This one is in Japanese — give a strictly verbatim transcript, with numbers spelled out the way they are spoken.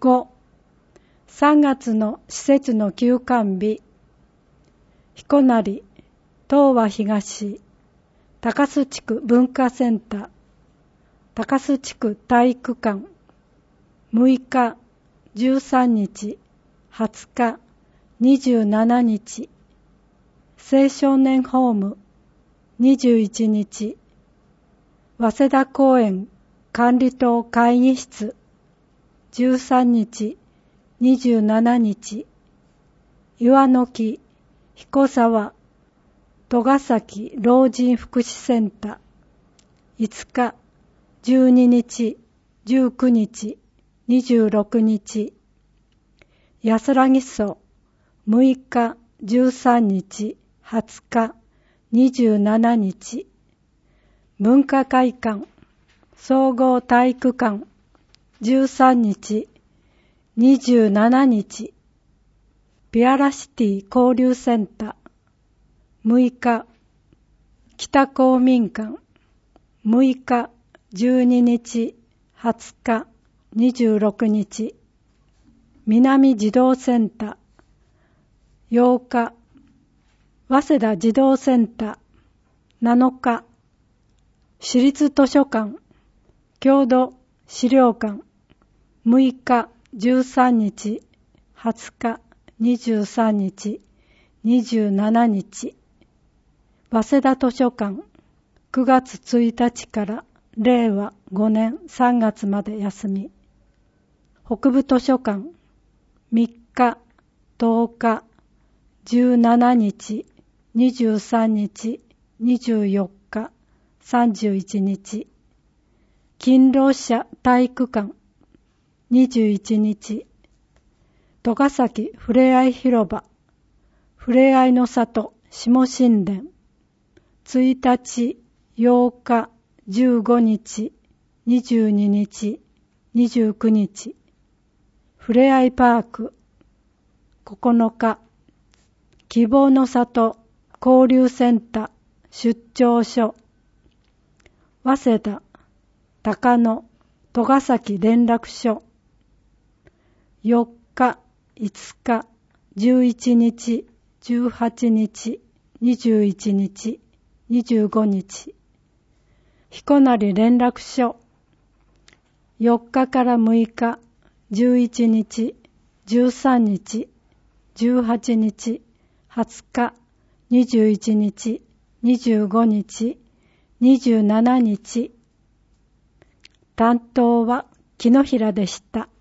ご、さんがつの施設の休館日、彦成、東和東、高須地区文化センター、高須地区体育館、むいか、じゅうさんにち、はつか、にじゅうしちにち、青少年ホーム、にじゅういちにち、早稲田公園管理棟会議室、じゅうさんにち、にじゅうしちにち、岩の木、彦沢、戸ヶ崎老人福祉センター、いつか、じゅうににち、じゅうくにち、にじゅうろくにち、安らぎ荘、むいか、じゅうさんにち、はつか、にじゅうしちにち、文化会館、総合体育館、じゅうさんにち、にじゅうしちにち、ピアラシティ交流センター、むいか、北公民館、むいか、じゅうににち、はつか、にじゅうろくにち、南児童センター、ようか、早稲田児童センター、なのか、市立図書館、郷土資料館、むいか、じゅうさんにち、はつか、にじゅうさんにち、にじゅうしちにち、早稲田図書館、くがつついたちかられいわごねんさんがつまで休み、北部図書館、みっか、とおか、じゅうしちにち、にじゅうさんにち、にじゅうよっか、さんじゅういちにち、勤労者体育館、にじゅういちにち、戸ヶ崎ふれあい広場、ふれあいの里下神殿、ついたち、ようか、じゅうごにち、にじゅうににち、にじゅうくにち、ふれあいパーク、ここのか、希望の里交流センター出張所、早稲田、高野、戸ヶ崎連絡所、よっか、いつか、じゅういちにち、じゅうはちにち、にじゅういちにち、にじゅうごにち、彦成連絡所、よっかからむいか、じゅういちにち、じゅうさんにち、じゅうはちにち、はつか、にじゅういちにち、にじゅうごにち、にじゅうしちにち。担当は木野平でした。